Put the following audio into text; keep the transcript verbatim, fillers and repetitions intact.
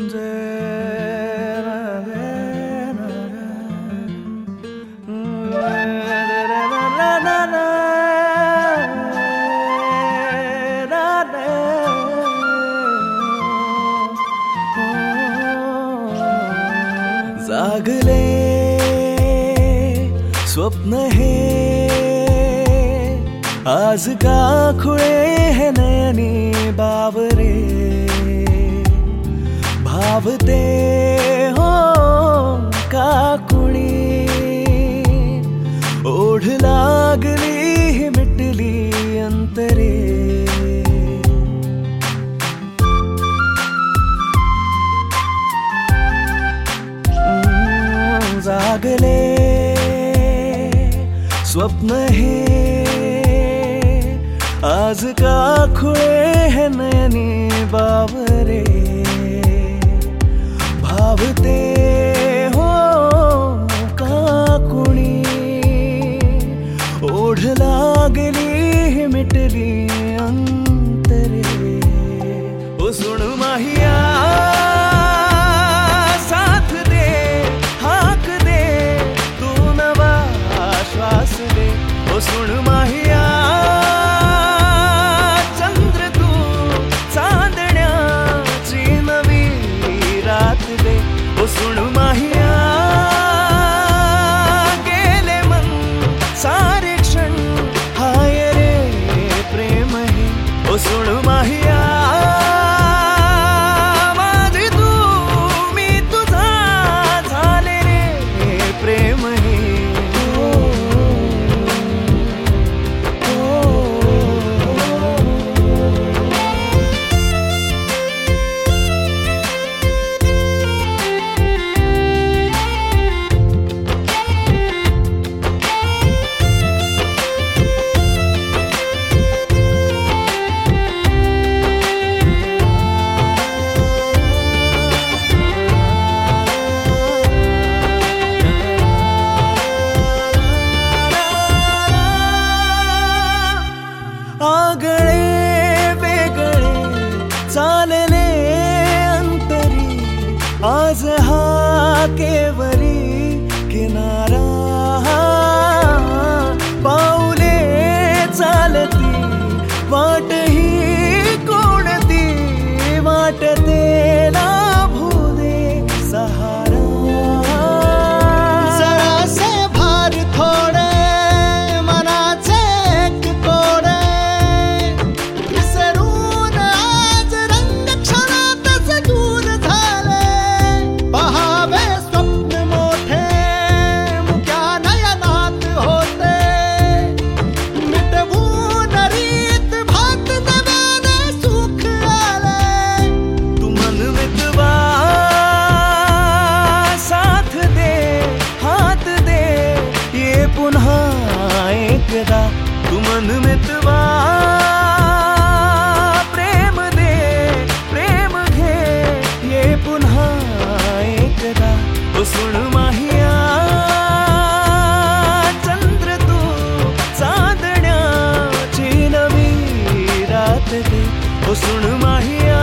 जागले स्वप्न हे आज का खुळे है नयनी बावरे भावते हो का कुणी ओढ लागली मिटली अंतरे जागले स्वप्न हे आज का खुळे है नयनी बावरे भावते हो का कुणी ओढ लागली मिटली अंतरे ओ सुन माहिया साथ दे हाक दे तू नवा श्वास दे ओ सुन माहिया चंद्र तू चांदण्याची नवी रात दे ओ सुन माहिया गेले मन सारे क्षण हाय रे प्रेम हे ओ सुन माहिया माझी तू मी तुझा झाले रे प्रेम हे आगळे वेगळे चालले अंतरी आज हा केवरी किनारा पाऊले चालती वाट ही कोणती वाटते लाभू दे सहारा जरासे भार थोडे मनाचे एक कोडे विसरून आज रंग क्षणातच दूर झाले पहावे स्वप्न मोठे मुक्या नयनात होते मिटवून रीत भात नव्याने सुख आले तू मन मितवा साथ दे हात दे ये पुन्हा एकदा तू मन मितवा प्रेम दे प्रेम घे ये पुन्हा एकदा ओ सुन माहिया चंद्र तू चांदण्याची नवी रात दे ओ सुन माहिया